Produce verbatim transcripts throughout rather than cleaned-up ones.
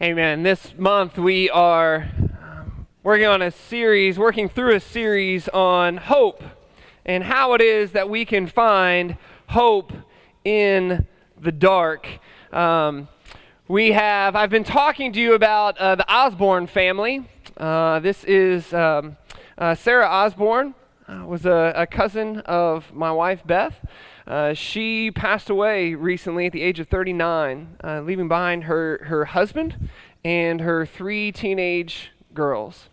Amen. This month we are um, working on a series, working through a series on hope and how it is that we can find hope in the dark. Um, we have, I've been talking to you about uh, the Osborne family. Uh, this is um, uh, Sarah Osborne, uh, was a, a cousin of my wife Beth. Uh, she passed away recently at the age of thirty-nine, uh, leaving behind her, her husband and her three teenage girls.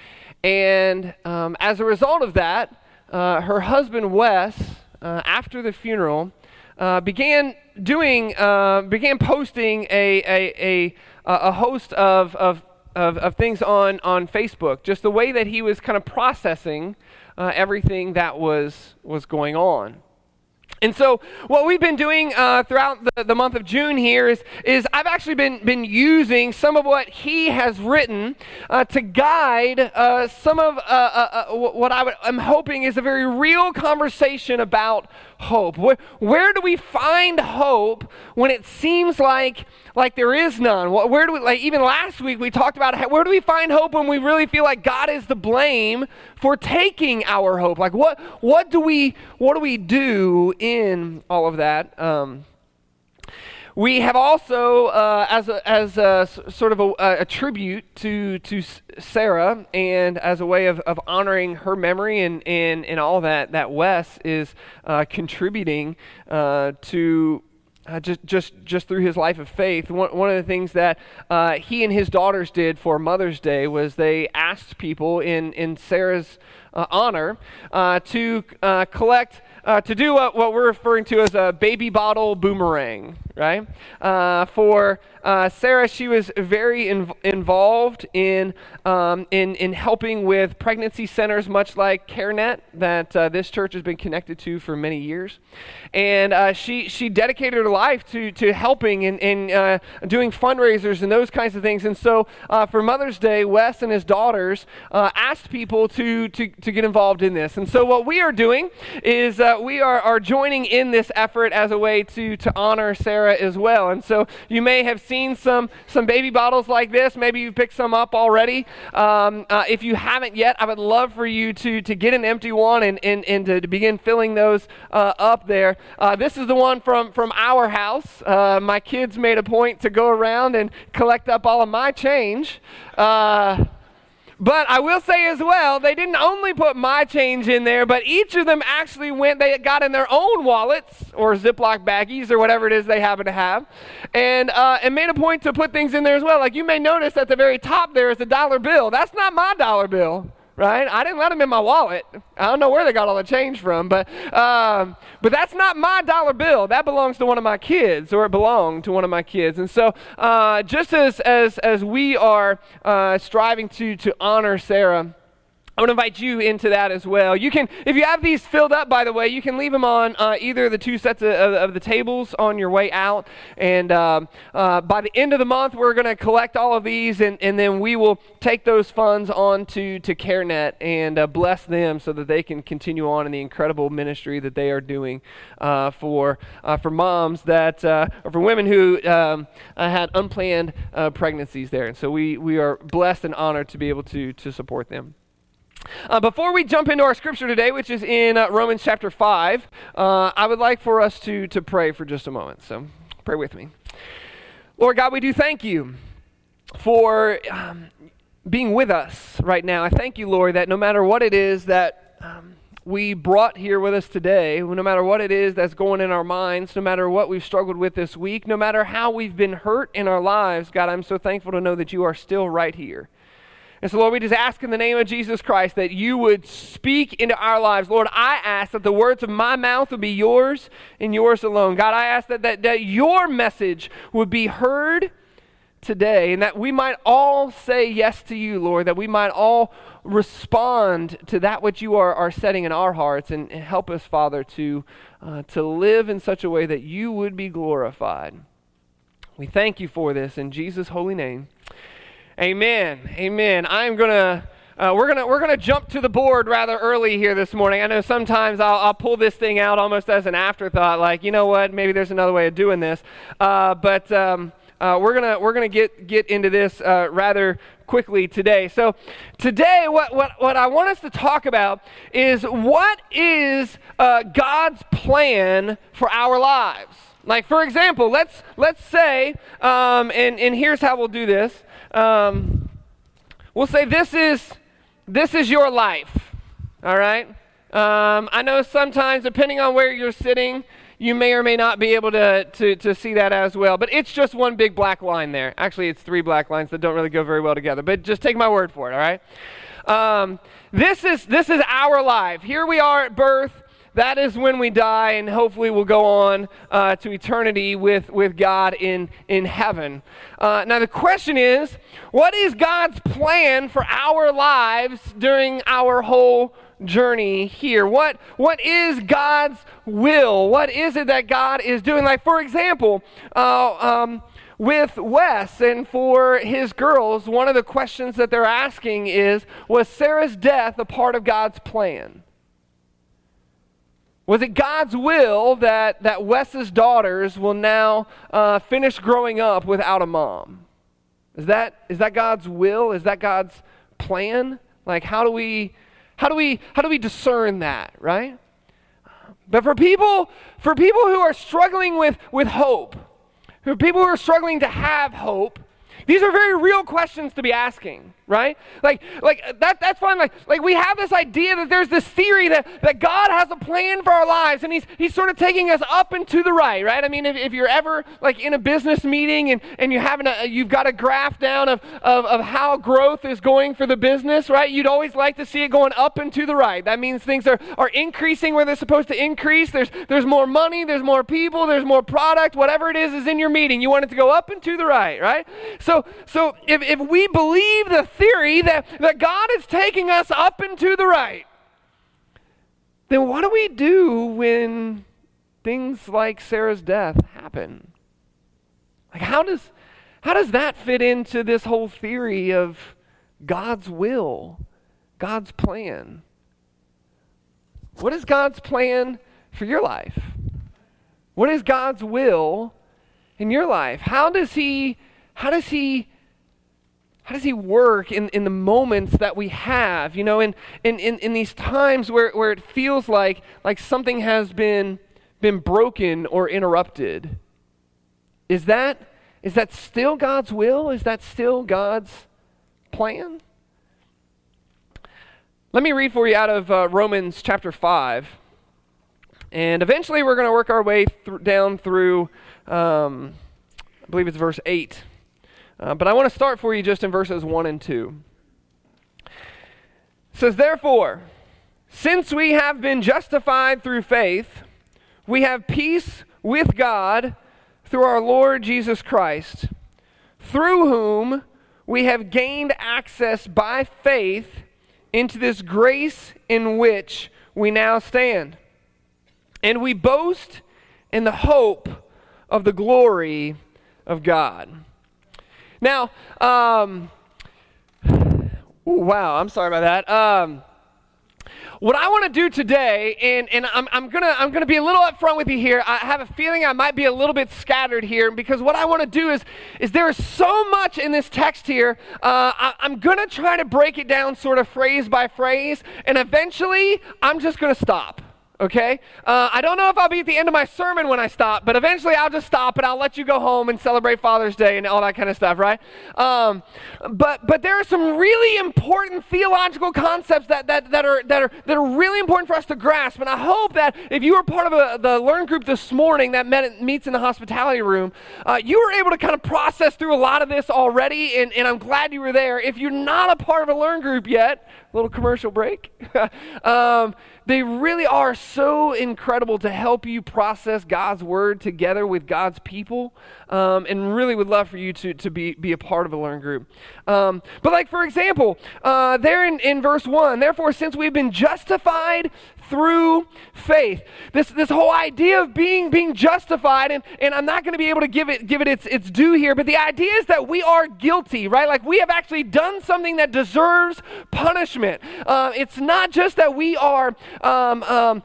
And um, as a result of that, uh, her husband Wes, uh, after the funeral, uh, began doing, uh, began posting a a a, a host of, of of of things on on Facebook. Just the way that he was kind of processing uh, everything that was was going on. And so what we've been doing uh, throughout the, the month of June here is, is I've actually been, been using some of what he has written uh, to guide uh, some of uh, uh, uh, what I would, I'm hoping is a very real conversation about hope. Where, where do we find hope when it seems like like there is none? Where do we, like even last week we talked about how, where do we find hope when we really feel like God is to blame for taking our hope? Like what what do we what do we do in all of that? Um, we have also, uh, as a, as a, sort of a, a tribute to to Sarah, and as a way of, of honoring her memory and, and, and all that, that Wes is uh, contributing uh, to uh, just just just through his life of faith. One, one of the things that uh, he and his daughters did for Mother's Day was they asked people in, in Sarah's uh, honor uh, to uh, collect Uh, to do what, what we're referring to as a baby bottle boomerang, right? Uh, for uh, Sarah, she was very inv- involved in, um, in in helping with pregnancy centers, much like CareNet, that uh, this church has been connected to for many years. And uh, she she dedicated her life to to helping and, and uh, doing fundraisers and those kinds of things. And so uh, for Mother's Day, Wes and his daughters uh, asked people to, to, to get involved in this. And so what we are doing is uh, we are, are joining in this effort as a way to, to honor Sarah as well. And so you may have seen some, some baby bottles like this. Maybe you've picked some up already. Um, uh, if you haven't yet, I would love for you to, to get an empty one and, and, and to, to begin filling those uh, up there. Uh, this is the one from, from our house. Uh, my kids made a point to go around and collect up all of my change. Uh, But I will say as well, they didn't only put my change in there, but each of them actually went, they got in their own wallets or Ziploc baggies or whatever it is they happen to have, and uh, and made a point to put things in there as well. Like you may notice at the very top there is a dollar bill. That's not my dollar bill, right? I didn't let them in my wallet. I don't know where they got all the change from, but um, but that's not my dollar bill. That belongs to one of my kids, or it belonged to one of my kids. And so uh, just as as as we are uh, striving to to honor Sarah, I want to invite you into that as well. You can, if you have these filled up, by the way, you can leave them on uh, either of the two sets of, of, of the tables on your way out. And um, uh, by the end of the month, we're going to collect all of these, and, and then we will take those funds on to, to CareNet and uh, bless them so that they can continue on in the incredible ministry that they are doing uh, for uh, for moms that, uh, or for women who um, uh, had unplanned uh, pregnancies there. And so we, we are blessed and honored to be able to to support them. Uh, before we jump into our scripture today, which is in uh, Romans chapter five, uh, I would like for us to, to pray for just a moment. So pray with me. Lord God, we do thank you for um, being with us right now. I thank you, Lord, that no matter what it is that um, we brought here with us today, no matter what it is that's going in our minds, no matter what we've struggled with this week, no matter how we've been hurt in our lives, God, I'm so thankful to know that you are still right here. And so, Lord, we just ask in the name of Jesus Christ that you would speak into our lives. Lord, I ask that the words of my mouth would be yours and yours alone. God, I ask that, that, that your message would be heard today, and that we might all say yes to you, Lord, that we might all respond to that which you are, are setting in our hearts, and, and help us, Father, to, uh, to live in such a way that you would be glorified. We thank you for this in Jesus' holy name. Amen. Amen. I'm gonna. Uh, we're gonna we're gonna jump to the board rather early here this morning. I know sometimes I'll, I'll pull this thing out almost as an afterthought, like you know what, maybe there's another way of doing this. Uh, but um, uh, we're gonna we're gonna get get into this uh, rather quickly today. So today, what what what I want us to talk about is what is uh, God's plan for our lives. Like, for example, let's let's say, um, and and here's how we'll do this. Um, we'll say this is this is your life. All right. Um, I know sometimes, depending on where you're sitting, you may or may not be able to, to, to see that as well. But it's just one big black line there. Actually, it's three black lines that don't really go very well together. But just take my word for it, all right? Um, this is this is our life. Here we are at birth. That is when we die, and hopefully we'll go on uh, to eternity with, with God in, in heaven. Uh, now the question is, what is God's plan for our lives during our whole journey here? What what is God's will? What is it that God is doing? Like, for example, uh, um, with Wes and for his girls, one of the questions that they're asking is, was Sarah's death a part of God's plan? Was it God's will that, that Wes's daughters will now uh, finish growing up without a mom? Is that is that God's will? Is that God's plan? Like, how do we how do we how do we discern that, right? But for people for people who are struggling with with hope, for people who are struggling to have hope, these are very real questions to be asking, right? Like, like that, that's fine. Like, like we have this idea that there's this theory that, that God has a plan for our lives, and he's he's sort of taking us up and to the right, right? I mean, if, if you're ever like in a business meeting and, and you having a, you've got a graph down of, of, of how growth is going for the business, right? You'd always like to see it going up and to the right. That means things are, are increasing where they're supposed to increase. There's there's more money, there's more people, there's more product, whatever it is is in your meeting. You want it to go up and to the right, right? So So, so if, if we believe the theory that, that God is taking us up and to the right, then what do we do when things like Sarah's death happen? Like, how does how does that fit into this whole theory of God's will, God's plan? What is God's plan for your life? What is God's will in your life? How does he How does he how does he work in, in the moments that we have, you know, in, in, in, in these times where, where it feels like like something has been been broken or interrupted? Is that is that still God's will? Is that still God's plan? Let me read for you out of uh, Romans chapter five. And eventually we're going to work our way th- down through, um, I believe it's verse eight. Uh, but I want to start for you just in verses one and two. It says, therefore, since we have been justified through faith, we have peace with God through our Lord Jesus Christ, through whom we have gained access by faith into this grace in which we now stand. And we boast in the hope of the glory of God. Now, um, ooh, wow, I'm sorry about that. Um, what I want to do today, and, and I'm, I'm gonna I'm gonna be a little upfront with you here. I have a feeling I might be a little bit scattered here, because what I want to do is is there is so much in this text here. Uh, I, I'm gonna try to break it down sort of phrase by phrase, and eventually I'm just gonna stop. Okay? Uh, I don't know if I'll be at the end of my sermon when I stop, but eventually I'll just stop and I'll let you go home and celebrate Father's Day and all that kind of stuff, right? Um, but but there are some really important theological concepts that, that, that, are, that, are, that are really important for us to grasp, and I hope that if you were part of a, the Learn group this morning that met, meets in the hospitality room, uh, you were able to kind of process through a lot of this already, and, and I'm glad you were there. If you're not a part of a Learn group yet, little commercial break, um, they really are so incredible to help you process God's word together with God's people, um, and really would love for you to, to be, be a part of a Learn group. Um, but like, for example, uh, there in, in verse one, therefore, since we've been justified through faith. This this whole idea of being being justified, and, and I'm not going to be able to give it give it its its due here, but the idea is that we are guilty, right? Like we have actually done something that deserves punishment. Uh, it's not just that we are um, um,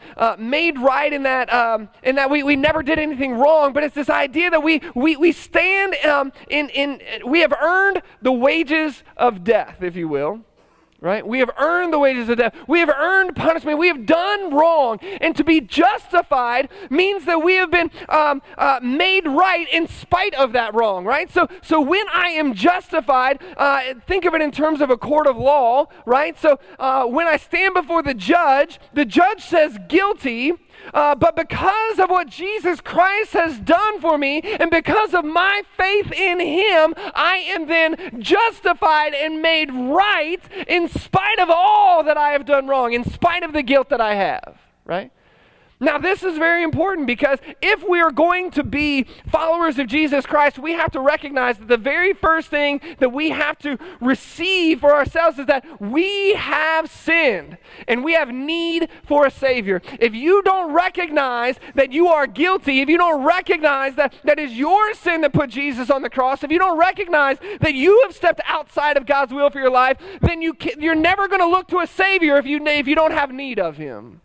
uh, made right in that um, in that we, we never did anything wrong, but it's this idea that we we we stand um, in in we have earned the wages of death, if you will. Right? We have earned the wages of death. We have earned punishment. We have done wrong. And to be justified means that we have been um, uh, made right in spite of that wrong, right? So so when I am justified, uh, think of it in terms of a court of law, right? So uh, when I stand before the judge, the judge says guilty, Uh, but because of what Jesus Christ has done for me, and because of my faith in him, I am then justified and made right in spite of all that I have done wrong, in spite of the guilt that I have, right? Now, this is very important because if we are going to be followers of Jesus Christ, we have to recognize that the very first thing that we have to receive for ourselves is that we have sinned and we have need for a Savior. If you don't recognize that you are guilty, if you don't recognize that that is your sin that put Jesus on the cross, if you don't recognize that you have stepped outside of God's will for your life, then you can, you're never going to look to a Savior if you if you don't have need of him.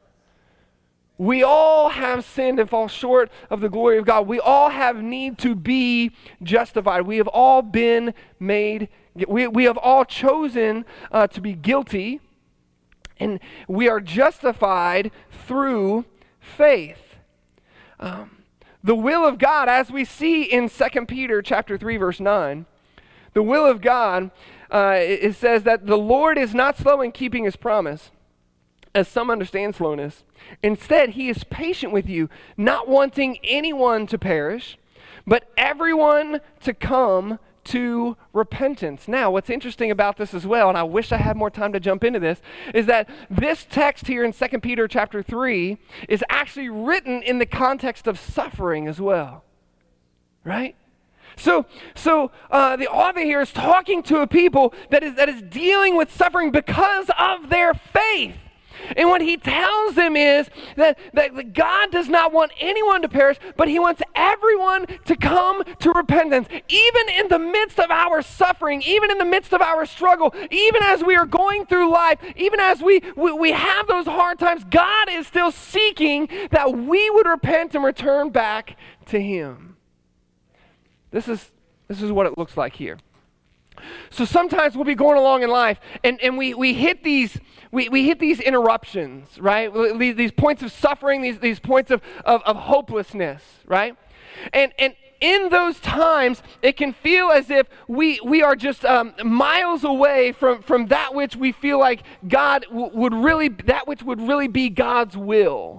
We all have sinned and fall short of the glory of God. We all have need to be justified. We have all been made, we, we have all chosen uh, to be guilty, and we are justified through faith. Um, the will of God, as we see in Second Peter chapter three, verse nine, the will of God, uh, it, it says that the Lord is not slow in keeping his promise, as some understand slowness. Instead, he is patient with you, not wanting anyone to perish, but everyone to come to repentance. Now, what's interesting about this as well, and I wish I had more time to jump into this, is that this text here in Second Peter chapter three is actually written in the context of suffering as well, right? So, so uh, the author here is talking to a people that is that is dealing with suffering because of their faith. And what he tells them is that, that God does not want anyone to perish, but he wants everyone to come to repentance. Even in the midst of our suffering, even in the midst of our struggle, even as we are going through life, even as we, we, we have those hard times, God is still seeking that we would repent and return back to him. This is, this is what it looks like here. So sometimes we'll be going along in life and, and we, we hit these we, we hit these interruptions, right? These, these points of suffering, these, these points of, of, of hopelessness, right? And and in those times, it can feel as if we we are just um, miles away from, from that which we feel like God w- would really, that which would really be God's will.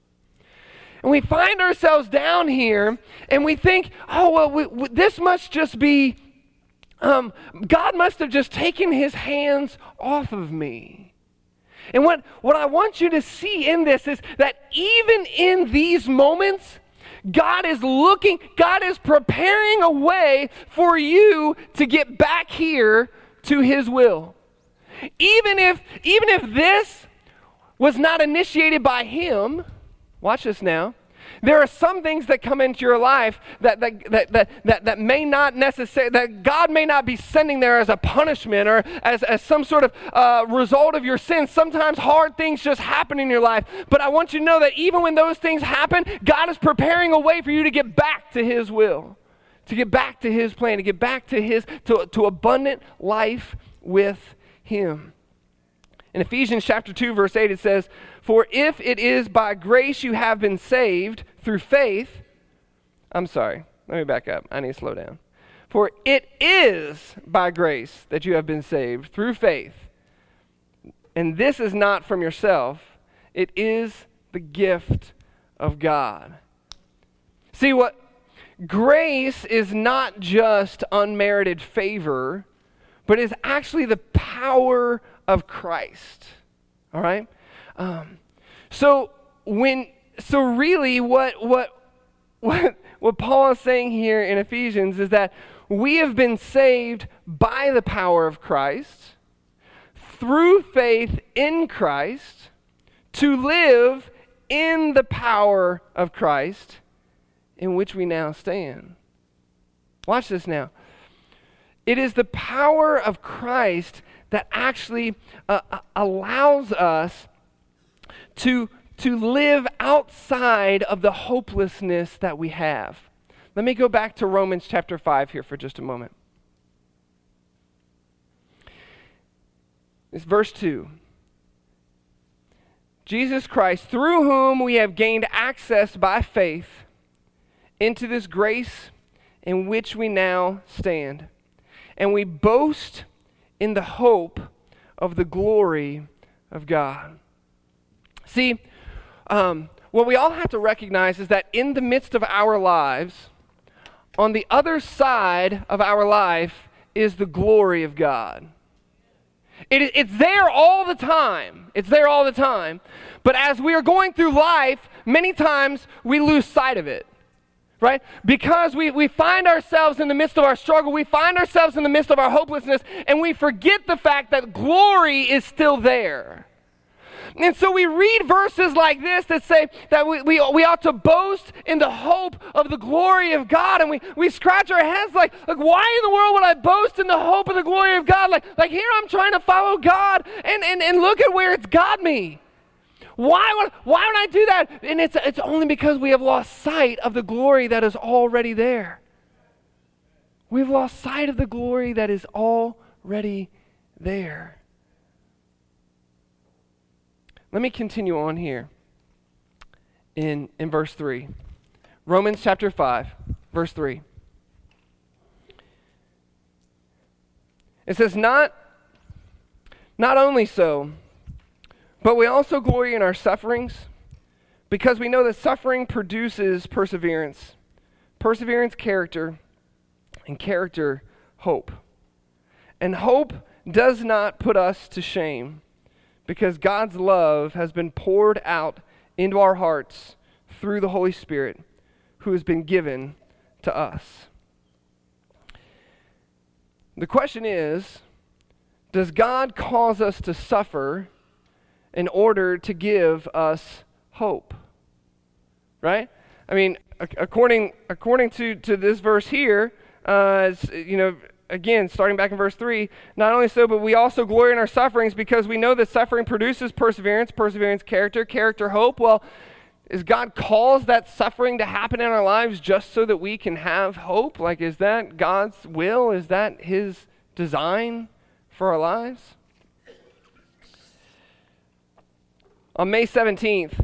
And we find ourselves down here and we think, oh, well, we, we, this must just be Um, God must have just taken his hands off of me. And what, what I want you to see in this is that even in these moments, God is looking, God is preparing a way for you to get back here to his will. Even if, even if this was not initiated by him, watch this now, there are some things that come into your life that that that that, that, that may not necessarily, that God may not be sending there as a punishment or as, as some sort of uh, result of your sin. Sometimes hard things just happen in your life. But I want you to know that even when those things happen, God is preparing a way for you to get back to his will, to get back to his plan, to get back to his, to, to abundant life with him. In Ephesians chapter two, verse eight, it says, "For if it is by grace you have been saved through faith," I'm sorry, let me back up. I need to slow down. "For it is by grace that you have been saved through faith. And this is not from yourself. It is the gift of God." See, what grace is not just unmerited favor, but is actually the power of Christ. All right? Um, so when so really what what what what Paul is saying here in Ephesians is that we have been saved by the power of Christ through faith in Christ to live in the power of Christ in which we now stand. Watch this now. It is the power of Christ that actually uh, allows us to, to live outside of the hopelessness that we have. Let me go back to Romans chapter five here for just a moment. It's verse two. Jesus Christ, through whom we have gained access by faith into this grace in which we now stand. And we boast in the hope of the glory of God. See, um, what we all have to recognize is that in the midst of our lives, on the other side of our life is the glory of God. It, it's there all the time. It's there all the time. But as we are going through life, many times we lose sight of it, right? Because we, we find ourselves in the midst of our struggle, we find ourselves in the midst of our hopelessness, and we forget the fact that glory is still there. And so we read verses like this that say that we, we, we ought to boast in the hope of the glory of God. And we, we scratch our heads like, like, why in the world would I boast in the hope of the glory of God? Like, like here I'm trying to follow God, and, and, and look at where it's got me. Why would, why would I do that? And it's, it's only because we have lost sight of the glory that is already there. We've lost sight of the glory that is already there. Let me continue on here in, in verse three. Romans chapter five, verse three. It says, not, not only so, but we also glory in our sufferings, because we know that suffering produces perseverance. Perseverance, character, and character, hope. And hope does not put us to shame, because God's love has been poured out into our hearts through the Holy Spirit, who has been given to us. The question is, does God cause us to suffer in order to give us hope? Right? I mean, according according to, to this verse here, uh, it's, you know, again, starting back in verse three, not only so, but we also glory in our sufferings because we know that suffering produces perseverance, perseverance, character, character, hope. Well, is God cause that suffering to happen in our lives just so that we can have hope? Like, is that God's will? Is that his design for our lives? On May seventeenth,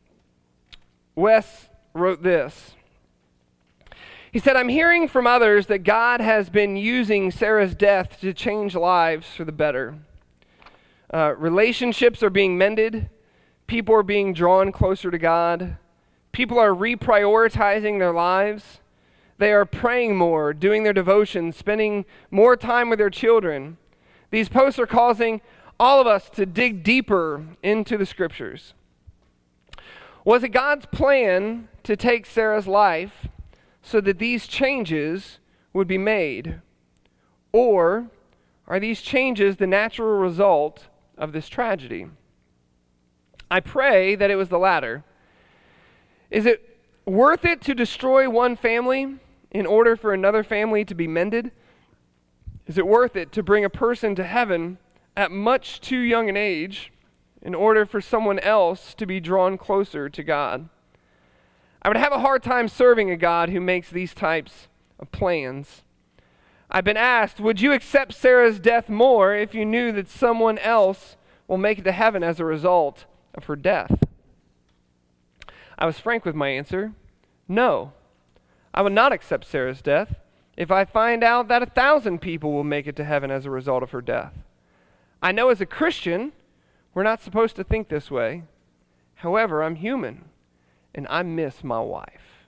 Wes wrote this. He said, I'm hearing from others that God has been using Sarah's death to change lives for the better. Uh, relationships are being mended. People are being drawn closer to God. People are reprioritizing their lives. They are praying more, doing their devotions, spending more time with their children. These posts are causing all of us to dig deeper into the scriptures. Was it God's plan to take Sarah's life so that these changes would be made? Or are these changes the natural result of this tragedy? I pray that it was the latter. Is it worth it to destroy one family in order for another family to be mended? Is it worth it to bring a person to heaven at much too young an age in order for someone else to be drawn closer to God? I would have a hard time serving a God who makes these types of plans. I've been asked, would you accept Sarah's death more if you knew that someone else will make it to heaven as a result of her death? I was frank with my answer. No, I would not accept Sarah's death if I find out that a thousand people will make it to heaven as a result of her death. I know as a Christian, we're not supposed to think this way. However, I'm human. And I miss my wife.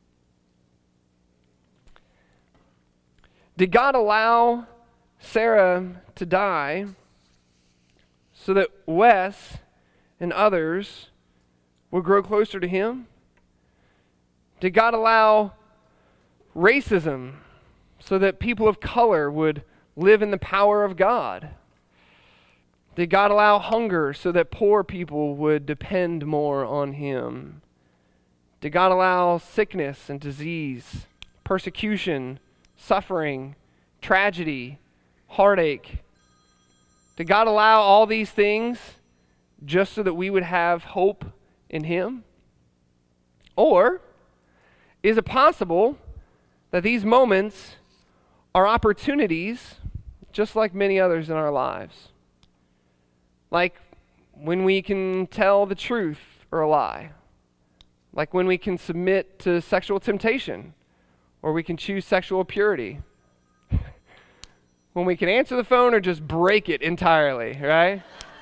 Did God allow Sarah to die so that Wes and others would grow closer to him? Did God allow racism so that people of color would live in the power of God? Did God allow hunger so that poor people would depend more on him? Did God allow sickness and disease, persecution, suffering, tragedy, heartache? Did God allow all these things just so that we would have hope in Him? Or is it possible that these moments are opportunities just like many others in our lives? Like when we can tell the truth or a lie. Like when we can submit to sexual temptation, or we can choose sexual purity. When we can answer the phone or just break it entirely, right?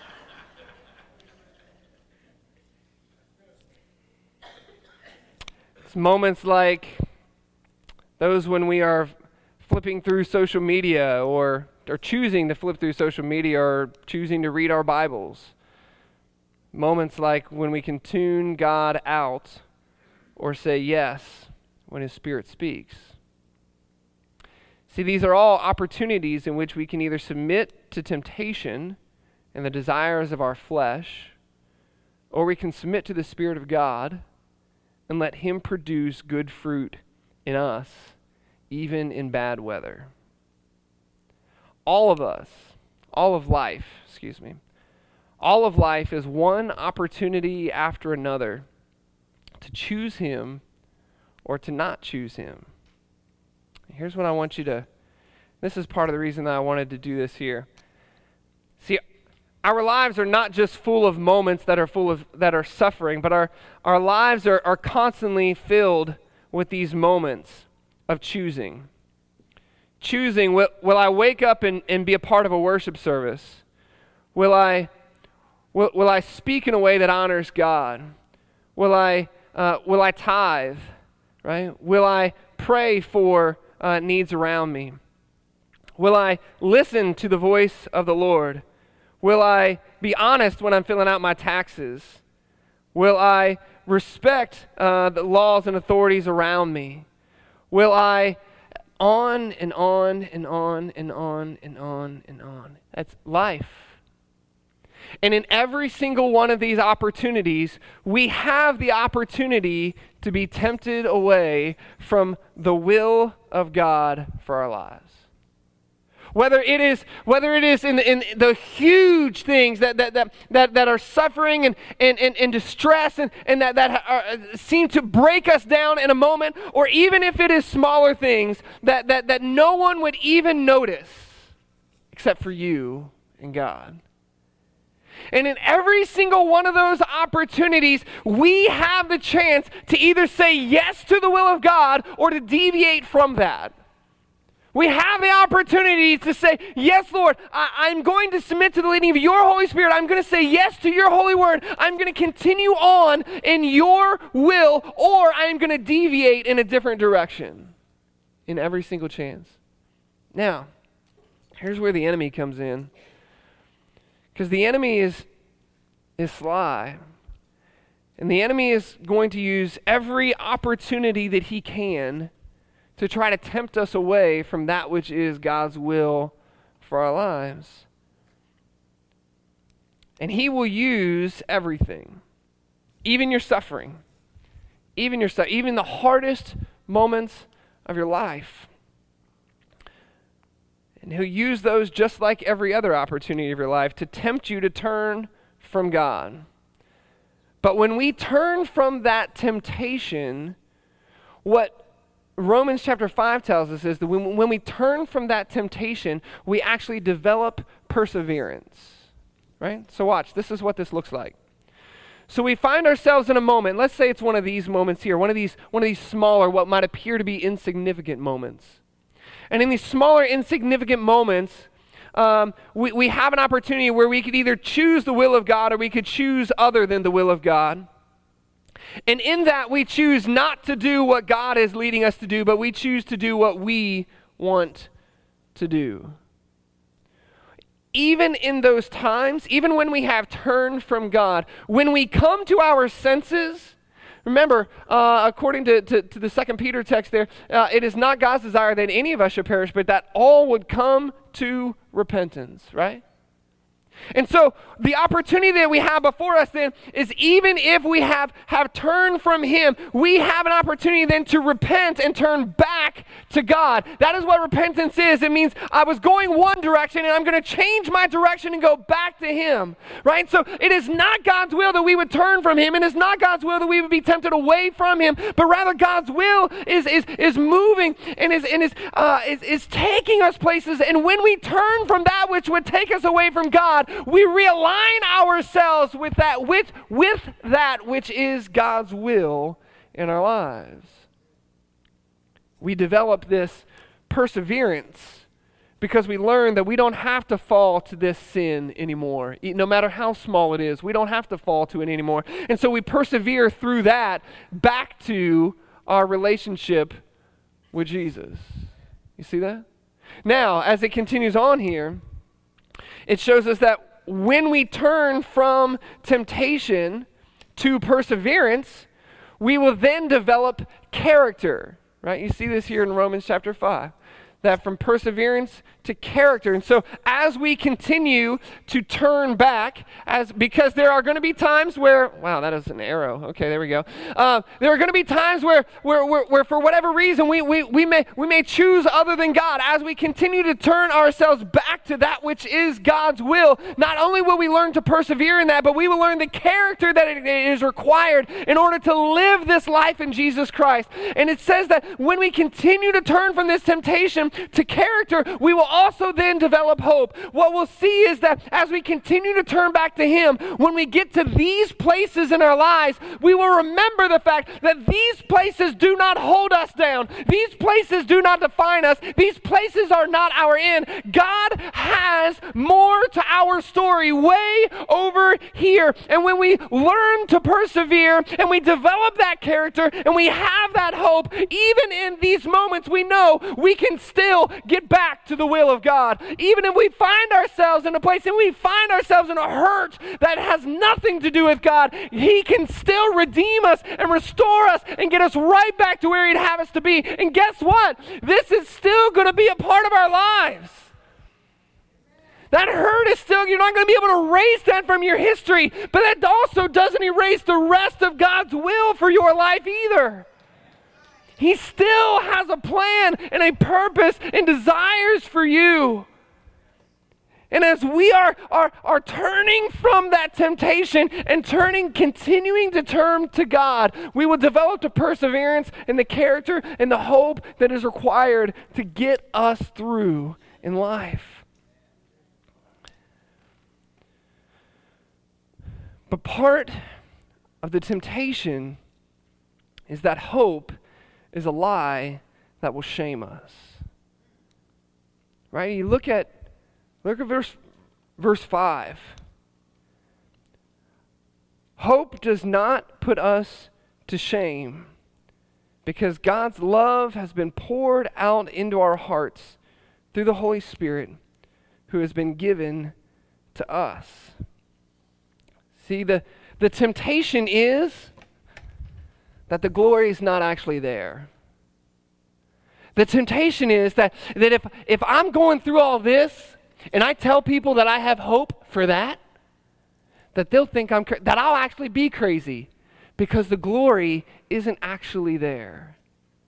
It's moments like those when we are flipping through social media or, or choosing to flip through social media or choosing to read our Bibles. Moments like when we can tune God out or say yes when His Spirit speaks. See, these are all opportunities in which we can either submit to temptation and the desires of our flesh, or we can submit to the Spirit of God and let Him produce good fruit in us, even in bad weather. All of us, all of life, excuse me, all of life is one opportunity after another to choose Him or to not choose Him. Here's what I want you to, this is part of the reason that I wanted to do this here. See, our lives are not just full of moments that are full of, that are suffering, but our, our lives are, are constantly filled with these moments of choosing. Choosing, will, will I wake up and, and be a part of a worship service? Will I, will, will I speak in a way that honors God? Will I, uh, will I tithe, right? Will I pray for Uh, needs around me? Will I listen to the voice of the Lord? Will I be honest when I'm filling out my taxes? Will I respect uh, the laws and authorities around me? Will I, on and on and on and on and on and on. That's life. And in every single one of these opportunities, we have the opportunity to be tempted away from the will of God for our lives. Whether it is, whether it is in the, in the huge things that that that that, that are suffering and, and, and, and distress and, and that, that are, seem to break us down in a moment, or even if it is smaller things that, that, that no one would even notice except for you and God. And in every single one of those opportunities, we have the chance to either say yes to the will of God or to deviate from that. We have the opportunity to say, yes, Lord, I, I'm going to submit to the leading of your Holy Spirit. I'm going to say yes to your holy word. I'm going to continue on in your will, or I'm going to deviate in a different direction in every single chance. Now, here's where the enemy comes in. Because the enemy is, is sly. And the enemy is going to use every opportunity that he can to try to tempt us away from that which is God's will for our lives. And he will use everything, even your suffering, even your su- even the hardest moments of your life. And he'll use those just like every other opportunity of your life to tempt you to turn from God. But when we turn from that temptation, what Romans chapter five tells us is that when, when we turn from that temptation, we actually develop perseverance. Right? So watch, this is what this looks like. So we find ourselves in a moment, let's say it's one of these moments here, one of these, one of these smaller, what might appear to be insignificant moments. And in these smaller, insignificant moments, um, we, we have an opportunity where we could either choose the will of God or we could choose other than the will of God. And in that, we choose not to do what God is leading us to do, but we choose to do what we want to do. Even in those times, even when we have turned from God, when we come to our senses, remember, uh, according to, to, to the Second Peter text there, uh, it is not God's desire that any of us should perish, but that all would come to repentance, right? And so the opportunity that we have before us then is, even if we have, have turned from him, we have an opportunity then to repent and turn back to God. That is what repentance is. It means I was going one direction and I'm going to change my direction and go back to him, right? So it is not God's will that we would turn from him, and it's not God's will that we would be tempted away from him, but rather God's will is is is moving and is and is uh, is, is taking us places. And when we turn from that which would take us away from God, we realign ourselves with that with, with that which is God's will in our lives. We develop this perseverance because we learn that we don't have to fall to this sin anymore. No matter how small it is, we don't have to fall to it anymore. And so we persevere through that back to our relationship with Jesus. You see that? Now, as it continues on here, it shows us that when we turn from temptation to perseverance, we will then develop character, right? You see this here in Romans chapter five, that from perseverance to character. And so as we continue to turn back, as because there are going to be times where, wow, that is an arrow. Okay, there we go. Uh, there are going to be times where, where, where, where for whatever reason, we, we, we, may, we may choose other than God. As we continue to turn ourselves back to that which is God's will, not only will we learn to persevere in that, but we will learn the character that it is required in order to live this life in Jesus Christ. And it says that when we continue to turn from this temptation to character, we will also then develop hope. What we'll see is that as we continue to turn back to him, when we get to these places in our lives, we will remember the fact that these places do not hold us down. These places do not define us. These places are not our end. God has more to our story way over here. And when we learn to persevere and we develop that character and we have that hope, even in these moments, we know we can still get back to the will of God. Even if we find ourselves in a place and we find ourselves in a hurt that has nothing to do with God, he can still redeem us and restore us and get us right back to where he'd have us to be. And guess what? This is still going to be a part of our lives. That hurt is still, you're not going to be able to erase that from your history, but that also doesn't erase the rest of God's will for your life either. He still has a plan and a purpose and desires for you. And as we are, are, are turning from that temptation and turning, continuing to turn to God, we will develop the perseverance and the character and the hope that is required to get us through in life. But part of the temptation is that hope is a lie that will shame us. Right? You look at look at verse verse five. Hope does not put us to shame, because God's love has been poured out into our hearts through the Holy Spirit who has been given to us. See, the, the temptation is that the glory is not actually there. The temptation is that, that if, if I'm going through all this and I tell people that I have hope for that, that they'll think I'm cra- that I'll actually be crazy because the glory isn't actually there.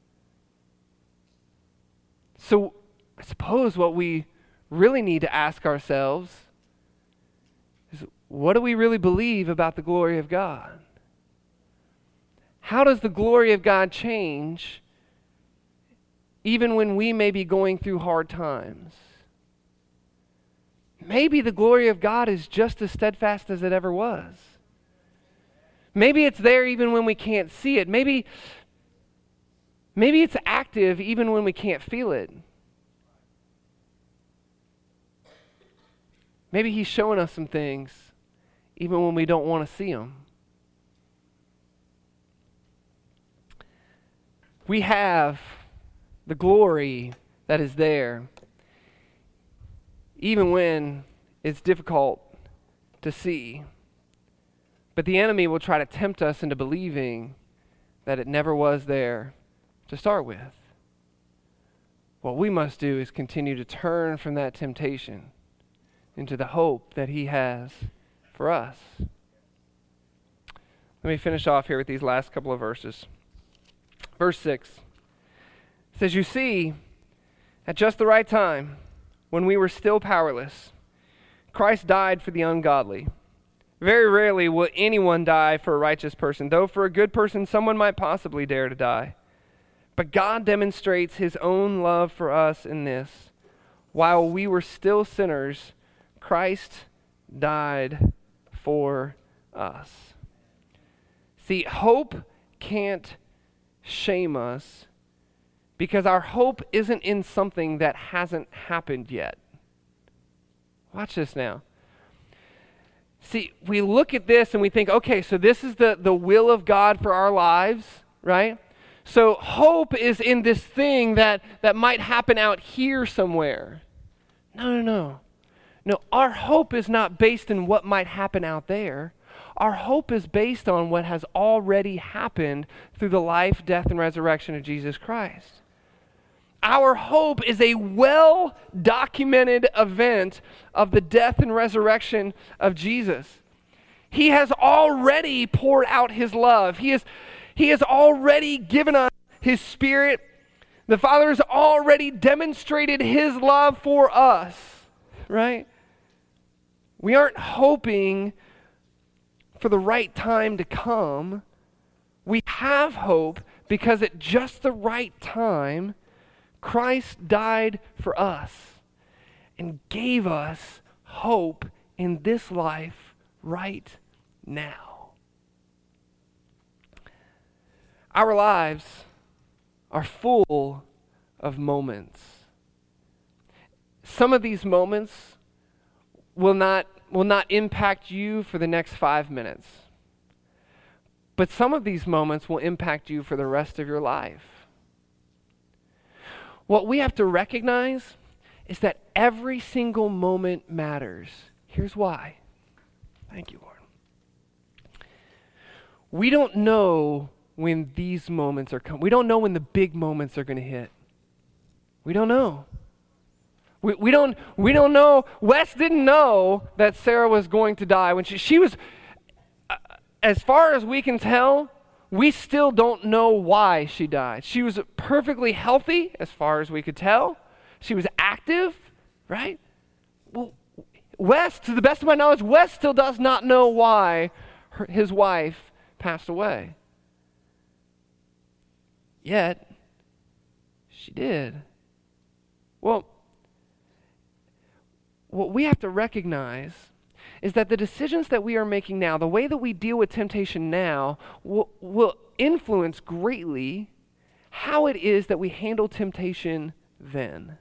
So I suppose what we really need to ask ourselves is, what do we really believe about the glory of God? How does the glory of God change even when we may be going through hard times? Maybe the glory of God is just as steadfast as it ever was. Maybe it's there even when we can't see it. Maybe, maybe it's active even when we can't feel it. Maybe he's showing us some things even when we don't want to see them. We have the glory that is there, even when it's difficult to see. But the enemy will try to tempt us into believing that it never was there to start with. What we must do is continue to turn from that temptation into the hope that he has for us. Let me finish off here with these last couple of verses. Verse six says, "You see, at just the right time, when we were still powerless, Christ died for the ungodly. Very rarely will anyone die for a righteous person, though for a good person someone might possibly dare to die. But God demonstrates his own love for us in this: while we were still sinners, Christ died for us." See, hope can't shame us because our hope isn't in something that hasn't happened yet. Watch this now. See, we look at this and we think, okay, so this is the, the will of God for our lives, right? So hope is in this thing that, that might happen out here somewhere. No, no, no. No, our hope is not based in what might happen out there. Our hope is based on what has already happened through the life, death, and resurrection of Jesus Christ. Our hope is a well-documented event of the death and resurrection of Jesus. He has already poured out his love. He has, he has already given us his Spirit. The Father has already demonstrated his love for us, right? We aren't hoping for the right time to come. We have hope because at just the right time, Christ died for us and gave us hope in this life right now. Our lives are full of moments. Some of these moments will not will not impact you for the next five minutes. But some of these moments will impact you for the rest of your life. What we have to recognize is that every single moment matters. Here's why. Thank you, Lord. We don't know when these moments are coming. We don't know when the big moments are going to hit. We don't know. We, we don't we don't know. Wes didn't know that Sarah was going to die when she she was, uh, as far as we can tell, we still don't know why she died. She was perfectly healthy as far as we could tell. She was active, right? Well, Wes, to the best of my knowledge, Wes still does not know why her, his wife passed away. Yet, she did. Well, what we have to recognize is that the decisions that we are making now, the way that we deal with temptation now, will, will influence greatly how it is that we handle temptation then.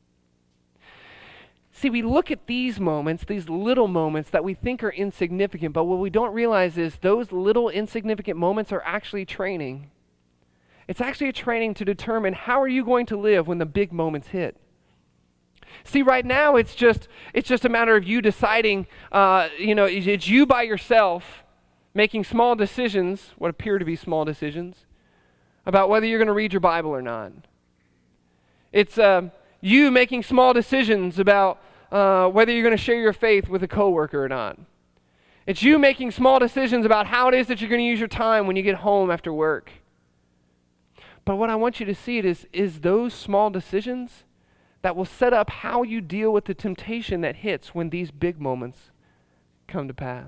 See, we look at these moments, these little moments that we think are insignificant, but what we don't realize is those little insignificant moments are actually training. It's actually a training to determine how are you going to live when the big moments hit. See, right now it's just it's just a matter of you deciding, uh, you know, it's you by yourself making small decisions, what appear to be small decisions, about whether you're going to read your Bible or not. It's uh, you making small decisions about uh, whether you're going to share your faith with a coworker or not. It's you making small decisions about how it is that you're going to use your time when you get home after work. But what I want you to see it is, is those small decisions that will set up how you deal with the temptation that hits when these big moments come to pass.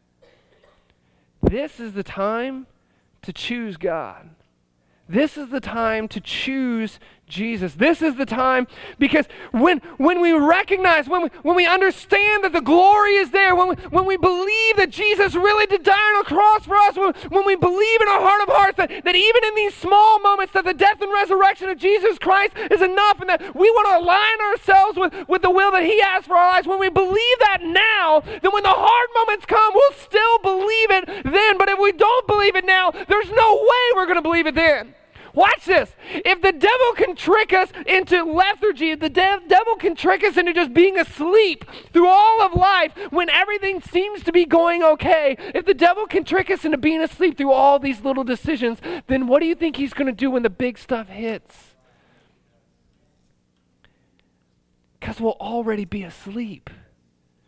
This is the time to choose God. This is the time to choose Jesus. This is the time because when when we recognize, when we, when we understand that the glory is there, when we, when we believe that Jesus really did die on a cross for us, when, when we believe in our heart of hearts that, that even in these small moments that the death and resurrection of Jesus Christ is enough and that we want to align ourselves with, with the will that he has for our lives, when we believe that now, then when the hard moments come, we'll still believe it then. But if we don't believe it now, there's no way we're going to believe it then. Watch this. If the devil can trick us into lethargy, if the de- devil can trick us into just being asleep through all of life when everything seems to be going okay, if the devil can trick us into being asleep through all these little decisions, then what do you think he's going to do when the big stuff hits? Because we'll already be asleep.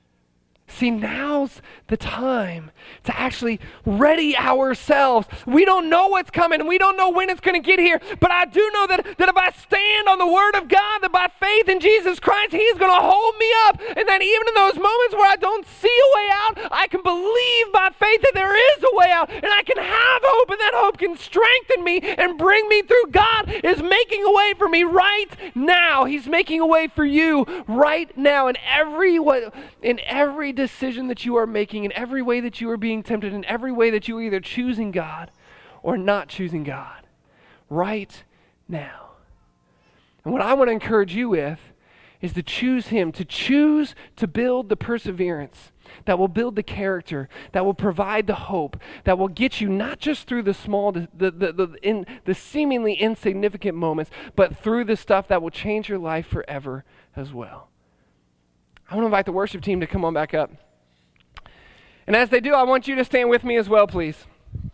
See, now's the time to actually ready ourselves. We don't know what's coming. We don't know when it's going to get here. But I do know that, that if I stand on the Word of God, that by faith in Jesus Christ, He's going to hold me up. And that even in those moments where I don't see a way out, I can believe by faith that there is a way out. And I can have hope, and that hope can strengthen me and bring me through. God is making a way for me right now. He's making a way for you right now. In every way, in every decision that you are making, in every way that you are being tempted, in every way that you are either choosing God or not choosing God, right now. And what I want to encourage you with is to choose Him, to choose to build the perseverance that will build the character, that will provide the hope, that will get you not just through the small, the, the, the, the, in, the seemingly insignificant moments, but through the stuff that will change your life forever as well. I want to invite the worship team to come on back up. And as they do, I want you to stand with me as well, please.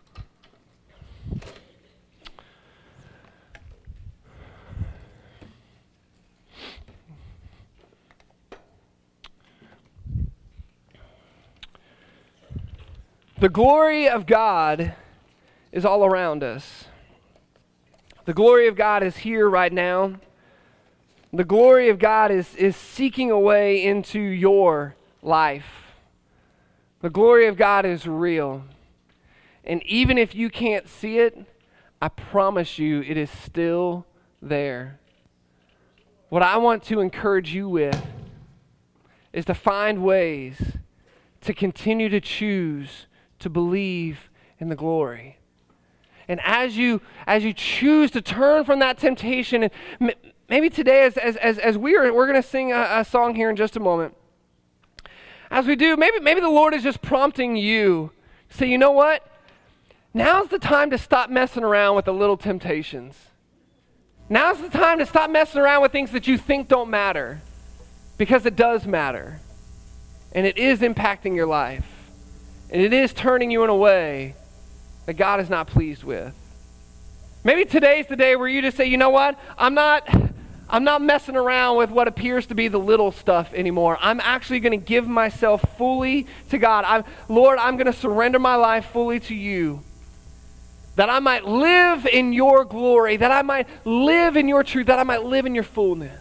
The glory of God is all around us. The glory of God is here right now. The glory of God is, is seeking a way into your life. The glory of God is real. And even if you can't see it, I promise you it is still there. What I want to encourage you with is to find ways to continue to choose to believe in the glory. And as you as you choose to turn from that temptation, and maybe today as as as, as we are we're going to sing a, a song here in just a moment. As we do, maybe maybe the Lord is just prompting you to say, you know what? Now's the time to stop messing around with the little temptations. Now's the time to stop messing around with things that you think don't matter, because it does matter. And it is impacting your life. And it is turning you in a way that God is not pleased with. Maybe today's the day where you just say, you know what? I'm not I'm not messing around with what appears to be the little stuff anymore. I'm actually going to give myself fully to God. I'm, Lord, I'm going to surrender my life fully to you, that I might live in your glory, that I might live in your truth, that I might live in your fullness.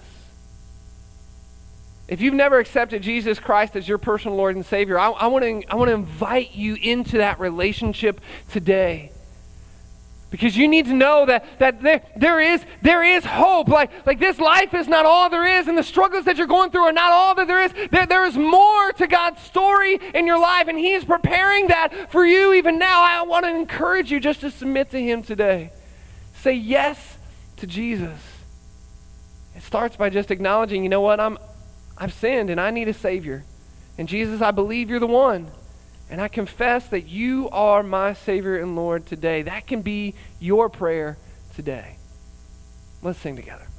If you've never accepted Jesus Christ as your personal Lord and Savior, I, I want to I want to invite you into that relationship today. Because you need to know that, that there, there is there is hope. Like, like this life is not all there is, and the struggles that you're going through are not all that there is. There, there is more to God's story in your life, and He's preparing that for you even now. I want to encourage you just to submit to Him today. Say yes to Jesus. It starts by just acknowledging, you know what, I'm I've sinned and I need a Savior. And Jesus, I believe you're the one. And I confess that you are my Savior and Lord today. That can be your prayer today. Let's sing together.